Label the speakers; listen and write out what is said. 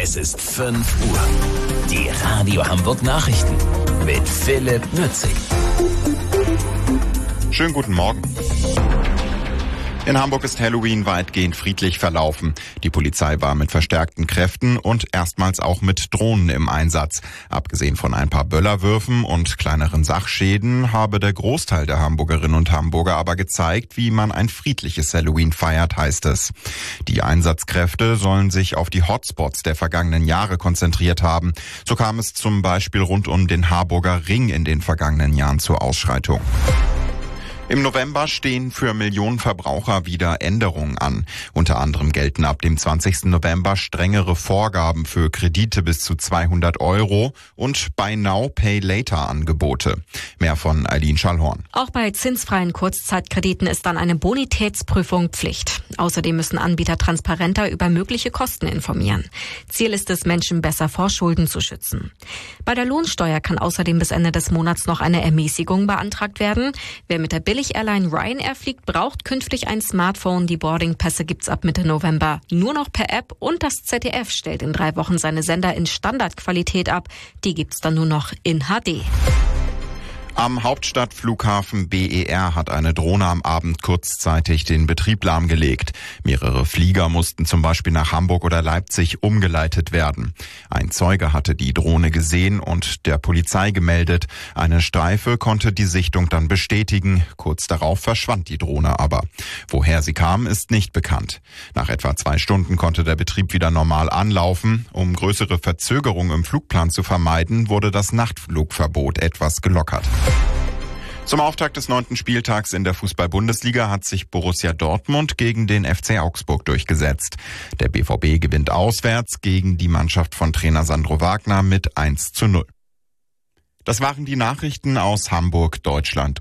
Speaker 1: Es ist 5 Uhr. Die Radio Hamburg Nachrichten mit Philipp Nützig.
Speaker 2: Schönen guten Morgen. In Hamburg ist Halloween weitgehend friedlich verlaufen. Die Polizei war mit verstärkten Kräften und erstmals auch mit Drohnen im Einsatz. Abgesehen von ein paar Böllerwürfen und kleineren Sachschäden habe der Großteil der Hamburgerinnen und Hamburger aber gezeigt, wie man ein friedliches Halloween feiert, heißt es. Die Einsatzkräfte sollen sich auf die Hotspots der vergangenen Jahre konzentriert haben. So kam es zum Beispiel rund um den Harburger Ring in den vergangenen Jahren zur Ausschreitung. Im November stehen für Millionen Verbraucher wieder Änderungen an. Unter anderem gelten ab dem 20. November strengere Vorgaben für Kredite bis zu 200 € und Buy Now, Pay Later Angebote. Mehr von Eileen Schallhorn.
Speaker 3: Auch bei zinsfreien Kurzzeitkrediten ist dann eine Bonitätsprüfung Pflicht. Außerdem müssen Anbieter transparenter über mögliche Kosten informieren. Ziel ist es, Menschen besser vor Schulden zu schützen. Bei der Lohnsteuer kann außerdem bis Ende des Monats noch eine Ermäßigung beantragt werden. Wer mit der Billig-Airline Ryanair fliegt, braucht künftig ein Smartphone. Die Boardingpässe gibt's ab Mitte November nur noch per App und das ZDF stellt in 3 Wochen seine Sender in Standardqualität ab. Die gibt's dann nur noch in HD.
Speaker 2: Am Hauptstadtflughafen BER hat eine Drohne am Abend kurzzeitig den Betrieb lahmgelegt. Mehrere Flieger mussten zum Beispiel nach Hamburg oder Leipzig umgeleitet werden. Ein Zeuge hatte die Drohne gesehen und der Polizei gemeldet. Eine Streife konnte die Sichtung dann bestätigen. Kurz darauf verschwand die Drohne aber. Woher sie kam, ist nicht bekannt. Nach etwa 2 Stunden konnte der Betrieb wieder normal anlaufen. Um größere Verzögerungen im Flugplan zu vermeiden, wurde das Nachtflugverbot etwas gelockert. Zum Auftakt des 9. Spieltags in der Fußball-Bundesliga hat sich Borussia Dortmund gegen den FC Augsburg durchgesetzt. Der BVB gewinnt auswärts gegen die Mannschaft von Trainer Sandro Wagner mit 1:0. Das waren die Nachrichten aus Hamburg, Deutschland.